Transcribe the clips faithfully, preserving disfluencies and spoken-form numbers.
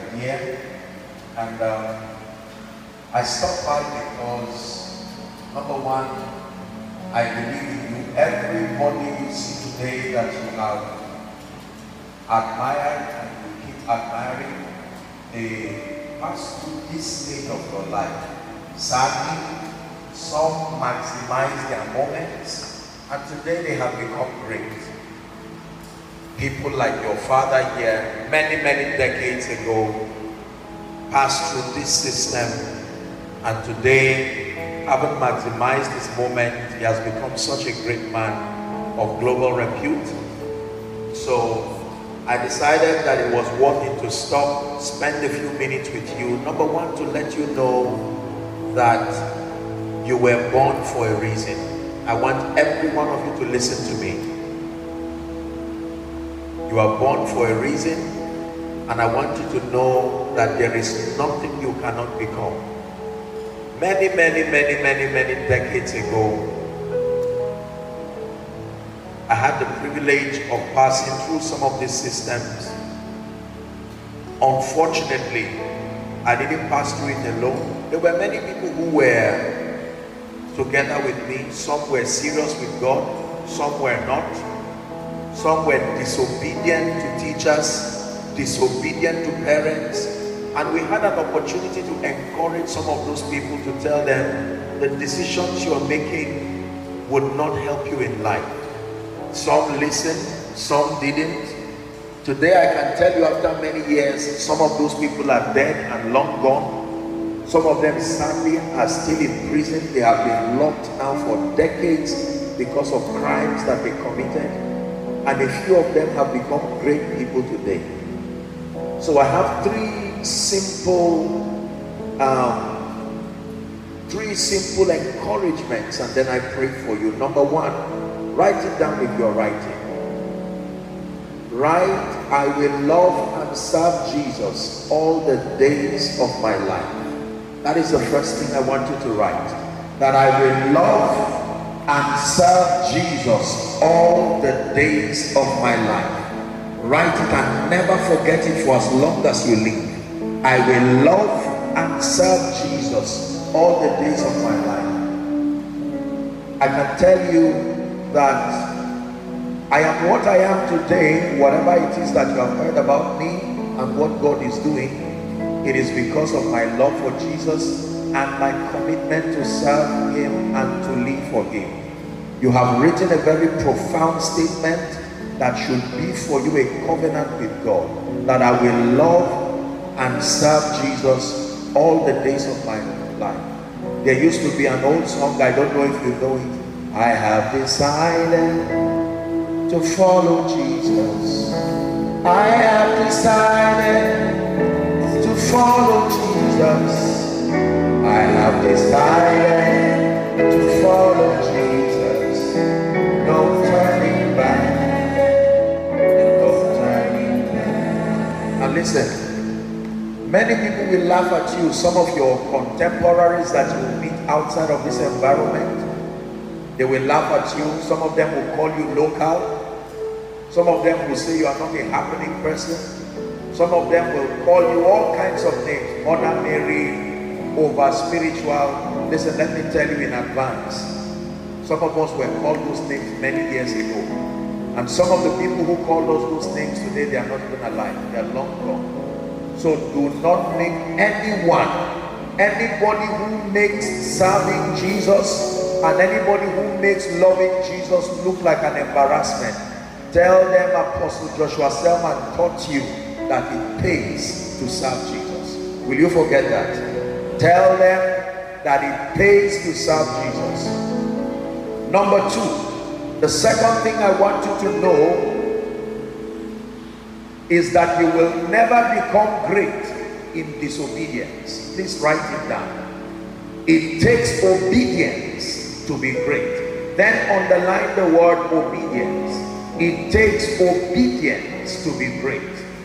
here. And um, I stopped by because, number one, I believe in you. Everybody you see today that you have admired and you keep admiring, they pass through this stage of your life. Sadly, some maximize their moments, and today they have become great. People like your father here, many, many decades ago, passed through this system, and today, having maximized this moment, he has become such a great man of global repute. So I decided that it was worth it to stop, spend a few minutes with you. Number one, to let you know that you were born for a reason. I want every one of you to listen to me. You are born for a reason, and I want you to know that there is nothing you cannot become. Many, many, many, many, many decades ago, I had the privilege of passing through some of these systems. Unfortunately, I didn't pass through it alone. There were many people who were together with me. Some were serious with God, some were not. Some were disobedient to teachers, disobedient to parents, and we had an opportunity to encourage some of those people, to tell them the decisions you are making would not help you in life. Some listened, some didn't. Today I can tell you, after many years, some of those people are dead and long gone. Some of them sadly are still in prison. They have been locked now for decades because of crimes that they committed. And a few of them have become great people today. So I have three simple, um, three simple encouragements, and then I pray for you. Number one, write it down if you're writing. Write, I will love and serve Jesus all the days of my life. That is the first thing I want you to write. That I will love and serve Jesus all the days of my life. Write it and never forget it for as long as you live. I will love and serve Jesus all the days of my life. I can tell you that I am what I am today, whatever it is that you have heard about me and what God is doing. It is because of my love for Jesus and my commitment to serve him and to live for him. You have written a very profound statement that should be for you a covenant with God, that I will love and serve Jesus all the days of my life. There used to be an old song, I don't know if you know it. I have decided to follow Jesus. I have decided to follow Jesus. I have decided to follow Jesus. No turning back. No turning back. Now listen, many people will laugh at you. Some of your contemporaries that you will meet outside of this environment, they will laugh at you. Some of them will call you local. Some of them will say you are not a happening person. Some of them will call you all kinds of names. Mother Mary, over spiritual. Listen, let me tell you in advance, some of us were called those names many years ago, and some of the people who call us those names today, they are not even alive, they are long gone. So do not make anyone, anybody who makes serving Jesus and anybody who makes loving Jesus look like an embarrassment. Tell them Apostle Joshua Selman taught you that it pays to serve Jesus. Will you forget that? Tell them that it pays to serve Jesus. Number two, the second thing I want you to know is that you will never become great in disobedience. Please write it down. It takes obedience to be great. Then underline the word obedience. It takes obedience to be great.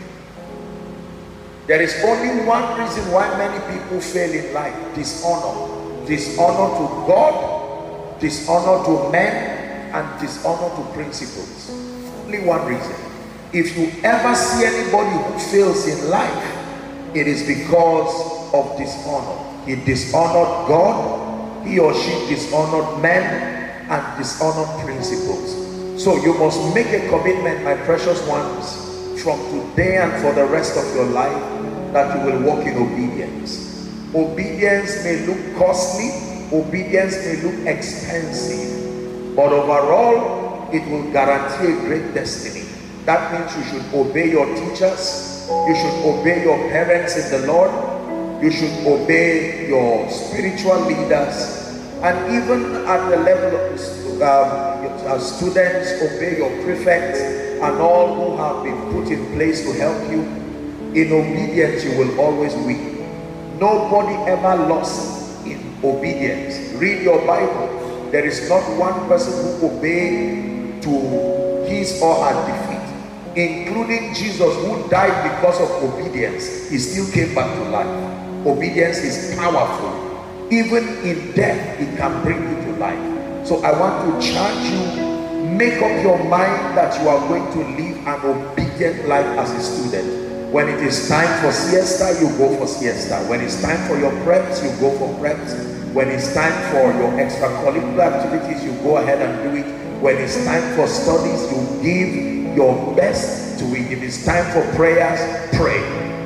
There is only one reason why many people fail in life: dishonor. Dishonor to God, dishonor to men, and dishonor to principles. Only one reason. If you ever see anybody who fails in life, it is because of dishonor. He dishonored God, he or she dishonored men and dishonored principles. So you must make a commitment, my precious ones, from today and for the rest of your life, that you will walk in obedience. Obedience may look costly, obedience may look expensive, but overall it will guarantee a great destiny. That means you should obey your teachers, you should obey your parents in the Lord, you should obey your spiritual leaders, and even at the level of um, students, obey your prefects and all who have been put in place to help you. In obedience you will always win. Nobody ever lost in obedience. Read your Bible. There is not one person who obeyed to his or her defeat, including Jesus, who died because of obedience. He still came back to life. Obedience is powerful. Even in death, it can bring you to life. So I want to charge you, make up your mind that you are going to live an obedient life as a student. When it is time for siesta, you go for siesta. When it's time for your preps, you go for preps. When it's time for your extracurricular activities, you go ahead and do it. When it's time for studies, you give your best to it. If it's time for prayers, pray.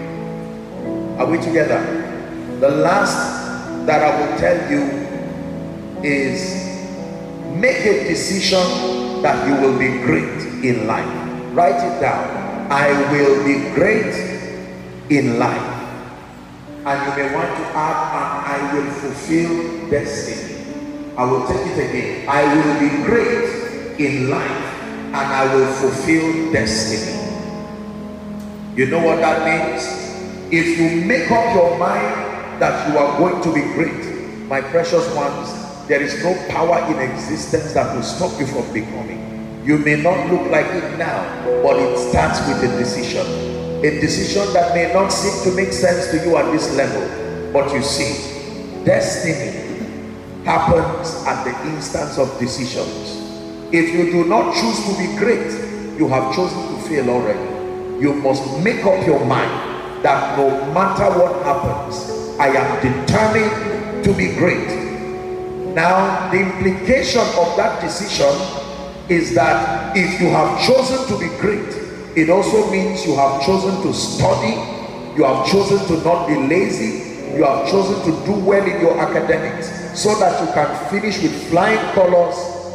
Are we together? The last that I will tell you is, make a decision that you will be great in life. Write it down. I will be great in life. And you may want to add, and I will fulfill destiny. I will take it again. I will be great in life, and I will fulfill destiny. You know what that means? If you make up your mind that you are going to be great, my precious ones, there is no power in existence that will stop you from becoming. You may not look like it now, but it starts with a decision. A decision that may not seem to make sense to you at this level, but you see, destiny happens at the instance of decisions. If you do not choose to be great, you have chosen to fail already. You must make up your mind that no matter what happens, I am determined to be great. Now, the implication of that decision is that if you have chosen to be great, it also means you have chosen to study, you have chosen to not be lazy, you have chosen to do well in your academics, so that you can finish with flying colors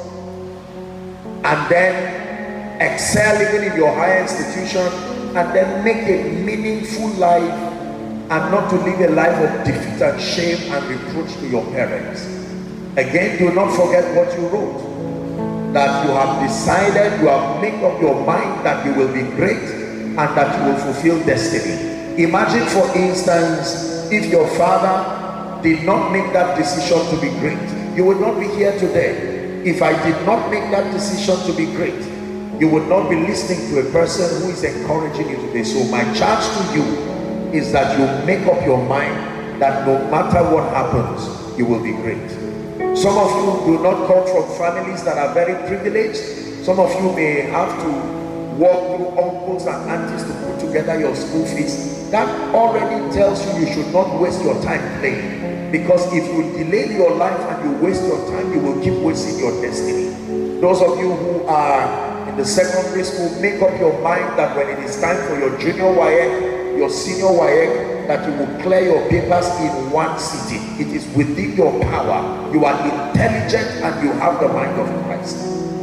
and then excel even in your higher institution, and then make a meaningful life, and not to live a life of defeat and shame and reproach to your parents. Again, do not forget what you wrote, that you have decided, you have made up your mind that you will be great and that you will fulfill destiny. Imagine, for instance, if your father did not make that decision to be great, you would not be here today. If I did not make that decision to be great, you would not be listening to a person who is encouraging you today. So my charge to you is that you make up your mind that no matter what happens, you will be great. Some of you do not come from families that are very privileged. Some of you may have to walk through uncles and aunties to put together your school fees. That already tells you you should not waste your time playing, because if you delay your life and you waste your time, you will keep wasting your destiny. Those of you who are in the secondary school, make up your mind that when it is time for your junior W A E C, your senior W A E C, that you will clear your papers in one sitting. It is within your power. You are intelligent and you have the mind of Christ.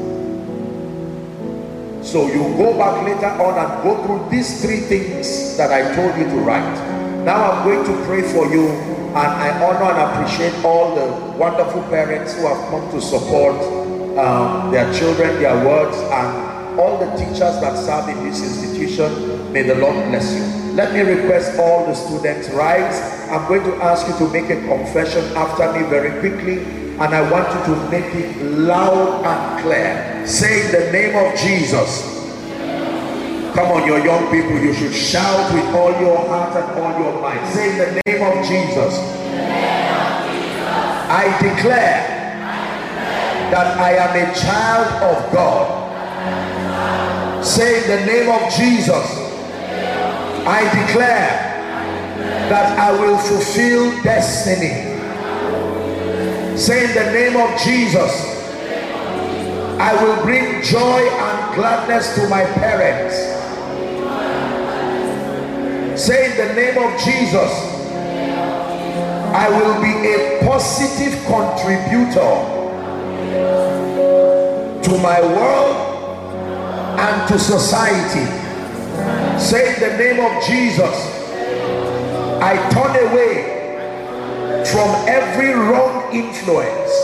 So you go back later on and go through these three things that I told you to write. Now I'm going to pray for you, and I honor and appreciate all the wonderful parents who have come to support um, their children, their words, and all the teachers that serve in this institution. May the Lord bless you. Let me request all the students rise. I'm going to ask you to make a confession after me very quickly, and I want you to make it loud and clear. Say, in the name of Jesus. Come on, your young people, you should shout with all your heart and all your mind. Say, in the name of Jesus. I declare that I am a child of God. Say, in the name of Jesus, I declare that I will fulfill destiny. Say, in the name of Jesus, I will bring joy and gladness to my parents. Say, in the name of Jesus, I will be a positive contributor to my world and to society. Say, in the name of Jesus, I turn away from every wrong influence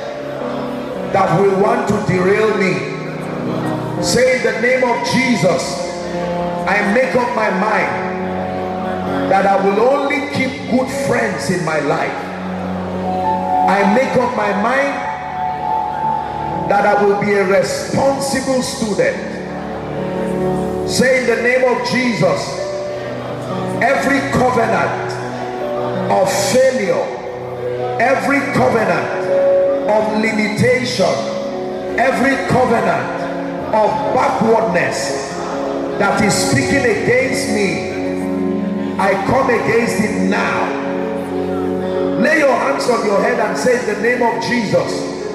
that will want to derail me. Say, in the name of Jesus, I make up my mind that I will only keep good friends in my life. I make up my mind that I will be a responsible student. Say, in the name of Jesus, every covenant of failure, every covenant of limitation, every covenant of backwardness that is speaking against me, I come against it now. Lay your hands on your head and say, in the name of Jesus,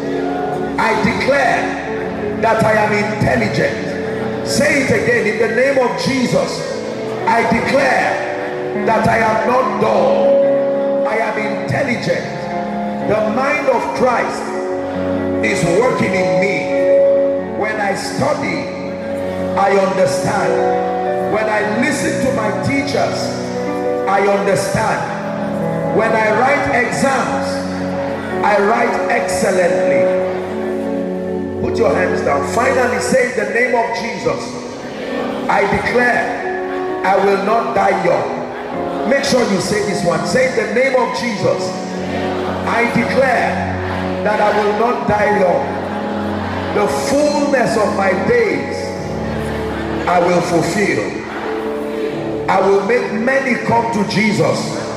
I declare that I am intelligent. Say it again, in the name of Jesus, I declare that I am not dull. I am intelligent. The mind of Christ is working in me. When I study, I understand. When I listen to my teachers, I understand. When I write exams, I write excellently. Put your hands down. Finally, say, in the name of Jesus, I declare I will not die young. Make sure you say this one. Say, in the name of Jesus, I declare that I will not die young. The fullness of my days I will fulfill. I will make many come to Jesus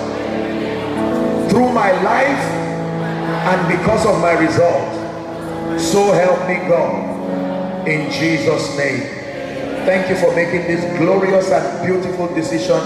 through my life and because of my result. So help me God, in Jesus' name. Thank you for making this glorious and beautiful decision.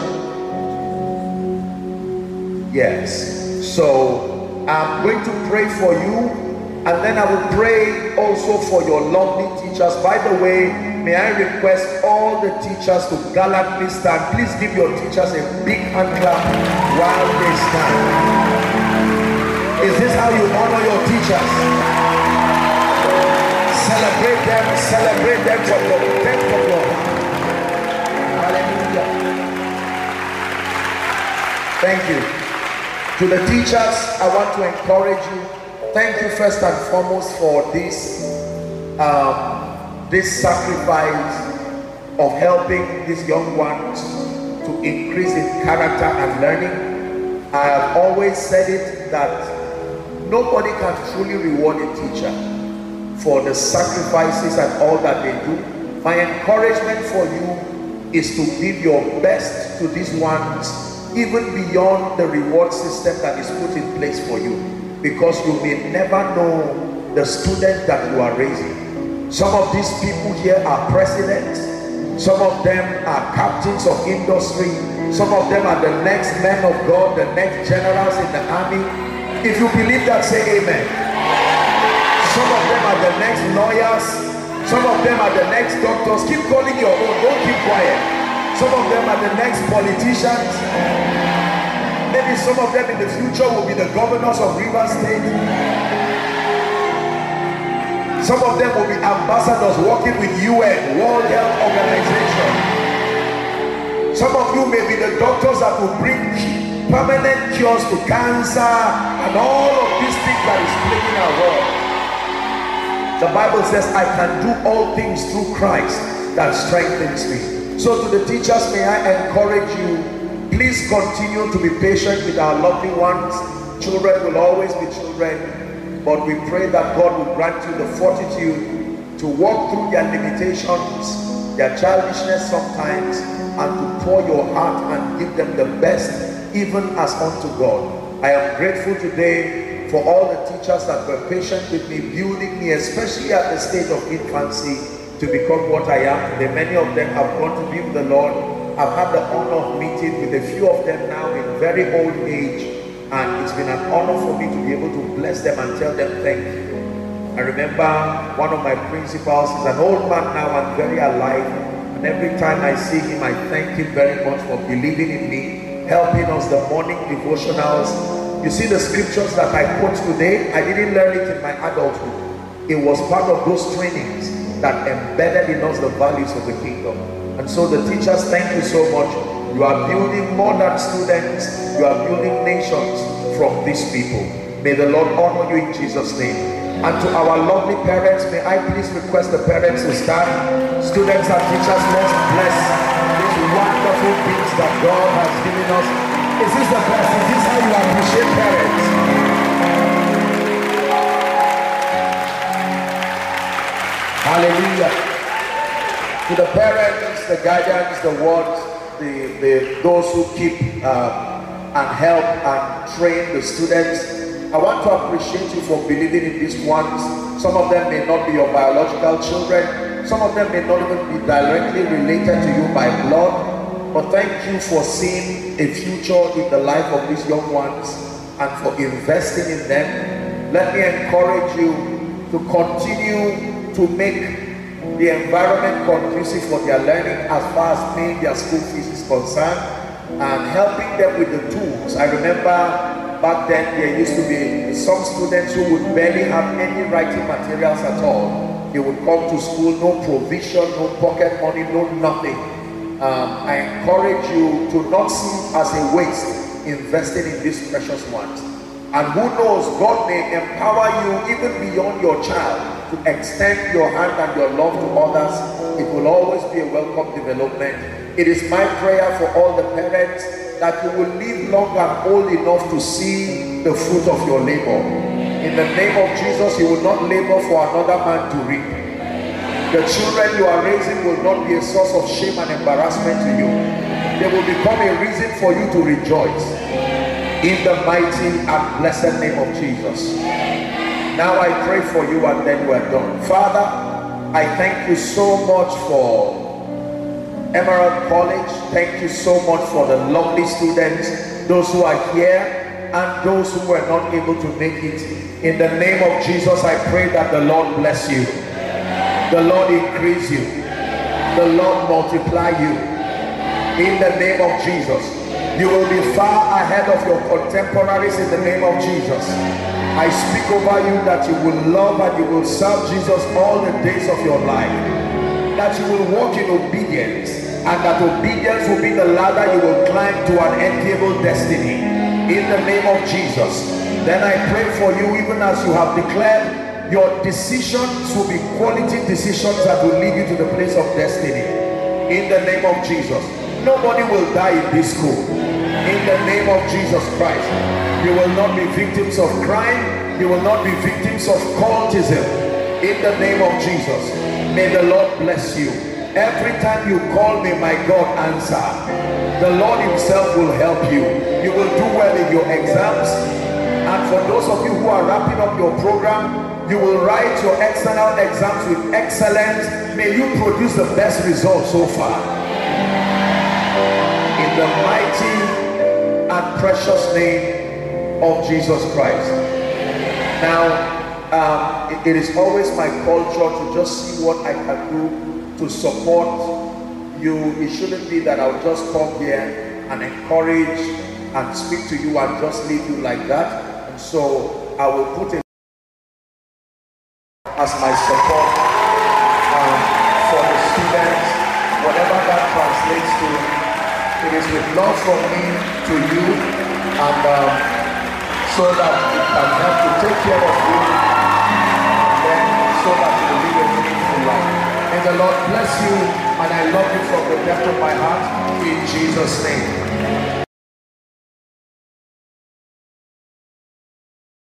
Yes. So I'm going to pray for you, and then I will pray also for your lovely teachers. By the way, may I request all the teachers to gallantly stand. Please give your teachers a big hand clap while they stand. Is this how you honor your teachers? Celebrate them, celebrate them from the depth of your heart. Hallelujah. Thank you. To the teachers, I want to encourage you. Thank you first and foremost for this um, this sacrifice of helping these young ones to increase in character and learning. I have always said it that nobody can truly reward a teacher for the sacrifices and all that they do. My encouragement for you is to give your best to these ones, even beyond the reward system that is put in place for you, because you may never know the student that you are raising. Some of these people here are presidents, some of them are captains of industry, some of them are the next men of God, the next generals in the army. If you believe that, say amen. Some of them are the next lawyers, some of them are the next doctors. Keep calling your own, don't keep quiet. Some of them are the next politicians. Maybe some of them in the future will be the governors of Rivers State. Some of them will be ambassadors working with U N, World Health Organization. Some of you may be the doctors that will bring permanent cures to cancer and all of these things that is plaguing our world. The Bible says, I can do all things through Christ that strengthens me. So to the teachers, may I encourage you, please continue to be patient with our lovely ones. Children will always be children, but we pray that God will grant you the fortitude to walk through their limitations, their childishness sometimes, and to pour your heart and give them the best, even as unto God. I am grateful today for all the teachers that were patient with me, building me, especially at the stage of infancy, to become what I am today. Many of them have gone to be with the Lord, I've had the honor of meeting with a few of them now in very old age, and it's been an honor for me to be able to bless them and tell them thank you. I remember one of my principals is an old man now and very alive, and every time I see him, I thank him very much for believing in me, helping us the morning devotionals. You see the scriptures that I quote today, I didn't learn it in my adulthood. It was part of those trainings that embedded in us the values of the kingdom. And so the teachers, thank you so much. You are building more than students, you are building nations from these people. May the Lord honor you in Jesus' name. And to our lovely parents, may I please request the parents to stand. Students and teachers, let's bless these wonderful things that God has given us. Is this the best? Is this how you appreciate parents? Hallelujah. To the parents, the guardians, the wards, the, the those who keep uh, and help and train the students, I want to appreciate you for believing in these ones. Some of them may not be your biological children. Some of them may not even be directly related to you by blood. But thank you for seeing a future in the life of these young ones and for investing in them. Let me encourage you to continue to make the environment conducive for their learning as far as paying their school fees is concerned and helping them with the tools. I remember back then there used to be some students who would barely have any writing materials at all. They would come to school, no provision, no pocket money, no nothing. Um, I encourage you to not see as a waste investing in these precious ones. And who knows, God may empower you even beyond your child to extend your hand and your love to others. It will always be a welcome development. It is my prayer for all the parents that you will live long and old enough to see the fruit of your labor. In the name of Jesus, you will not labor for another man to reap. The children you are raising will not be a source of shame and embarrassment to you. They will become a reason for you to rejoice. In the mighty and blessed name of Jesus. Now I pray for you and then we're done. Father, I thank you so much for Emerald College. Thank you so much for the lovely students, those who are here and those who were not able to make it. In the name of Jesus, I pray that the Lord bless you. The Lord increase you. The Lord multiply you. In the name of Jesus. You will be far ahead of your contemporaries in the name of Jesus. I speak over you that you will love and you will serve Jesus all the days of your life. That you will walk in obedience, and that obedience will be the ladder you will climb to an enviable destiny. In the name of Jesus. Then I pray for you, even as you have declared, your decisions will be quality decisions that will lead you to the place of destiny. In the name of Jesus. Nobody will die in this school. In the name of Jesus Christ. You will not be victims of crime. You will not be victims of cultism. In the name of Jesus. May the Lord bless you. Every time you call me, my God, answer. The Lord himself will help you. You will do well in your exams. And for those of you who are wrapping up your program, you will write your external exams with excellence. May you produce the best results so far. In the mighty and precious name of Jesus Christ. Now, um, it, it is always my culture to just see what I can do to support you. It shouldn't be that I'll just come here and encourage and speak to you and just leave you like that. And so I will put it as my support um, for the students, whatever that translates to. It is with love from me to you, and um, so that it can help to take care of you, and then so that you will live a meaningful life. May the Lord bless you, and I love you from the depth of my heart, in Jesus' name.